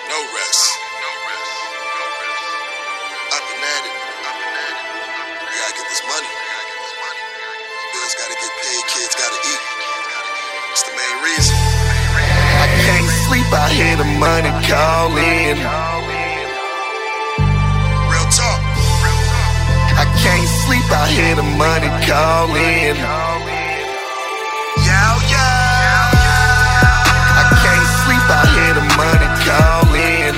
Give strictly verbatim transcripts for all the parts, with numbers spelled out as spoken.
No rest. No rest. No rest. Up and at it. Up and at it. We gotta get this money. We gotta get this money. Bills gotta get paid. Kids gotta eat. It's the main reason. I can't sleep. I hear the money calling. Real talk. I can't sleep. I hear the money calling. Yow, yow. I can't sleep. I hear the money calling.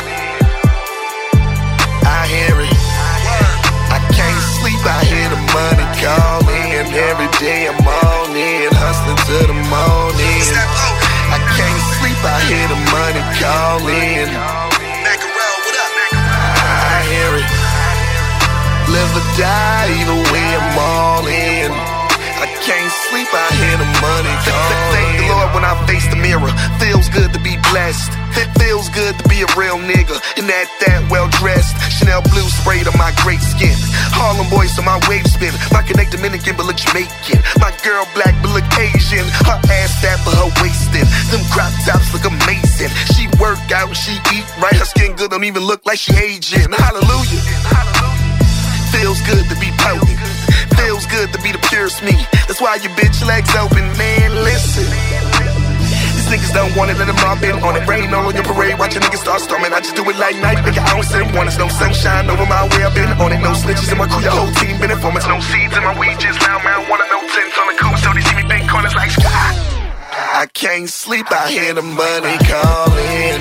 I hear it. I can't sleep. I hear the money calling. Every day I'm on in, hustling to the morning. I can't sleep. I hear the money calling. Macarel, what up? I hear it. Live or die, either way I'm all in. I can't sleep, I hear the money calling. Thank the Lord when I face the mirror. Feels good to be blessed. It feels good to be a real nigga. And that that well dressed. Chanel blue sprayed on my great skin. Harlem boys on my wave spin. My connect Dominican but look Jamaican. My girl black but look Asian. Her ass fat but her waistin'. Them crop tops look amazing. She work out, she eat right. Her skin good, don't even look like she aging. Hallelujah. Feels good to be potent. Feels good to be the purest me. That's why your bitch legs open, man, listen. These niggas don't want it, let them all been on it. Rain all on your parade, watch a nigga start storming. I just do it like night, nigga, I don't send warnings. No sunshine over my way, I've been on it. No snitches in my crew, the whole team been informants. No seeds in my weed, just loud marijuana. No tints on the coupe, so they see me big corners like sky. I can't sleep, I hear the money calling.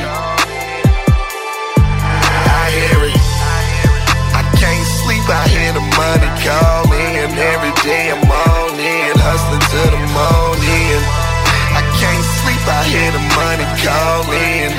I hear it. I can't sleep, I hear the money calling. Every day I'm on in, hustling to the morning. I can't sleep, I hear the money calling.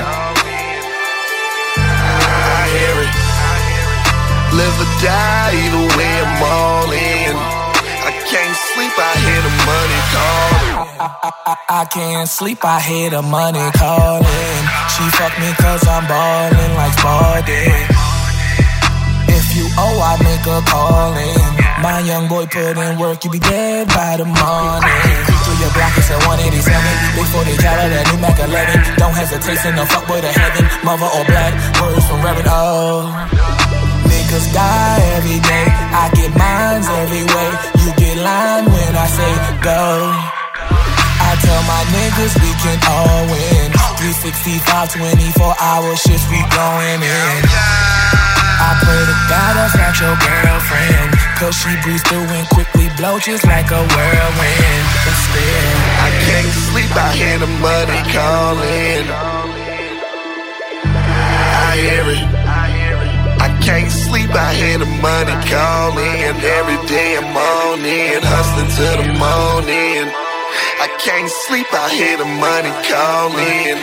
I hear it. Live or die, either way I'm all in. I can't sleep, I hear the money calling. I, I, I, I can't sleep, I hear the money calling. She fuck me cause I'm ballin' like Spalding. If you owe, I make a callin'. My young boy put in work, you be dead by the morning. Creep through your block, it's a one eighty-seven. Big forty caliber, that new Mac eleven. Don't hesitate, send a fuckboy to heaven. Mother or black, words from Reverend O. Niggas die every day, I get mines every way. You get line when I say go. I tell my niggas we can all win. three sixty-five, twenty-four hour shifts, we going in. I pray to God that's not your girlfriend, cause she breathes through and quickly blow just like a whirlwind. But still, I can't sleep, I hear the money calling. I hear it. I can't sleep, I hear the money calling. Every day I'm on in, hustling to the morning. I can't sleep, I hear the money calling.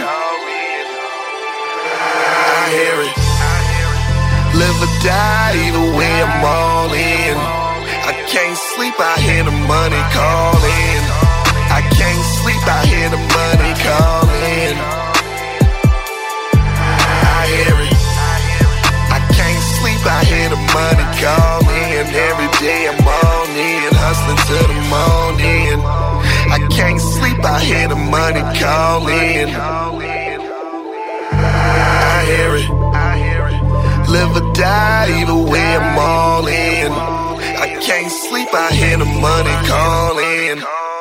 I hear it. Live or die, either way I'm all in. I can't sleep, I hear the money calling. I can't sleep, I hear the money calling. I hear it. I can't sleep, I hear the money calling. Every day I'm on in, hustling to the morning. I can't sleep, I hear the money calling. I hear it. Live or die, either way I'm all in. I can't sleep, I hear the money calling.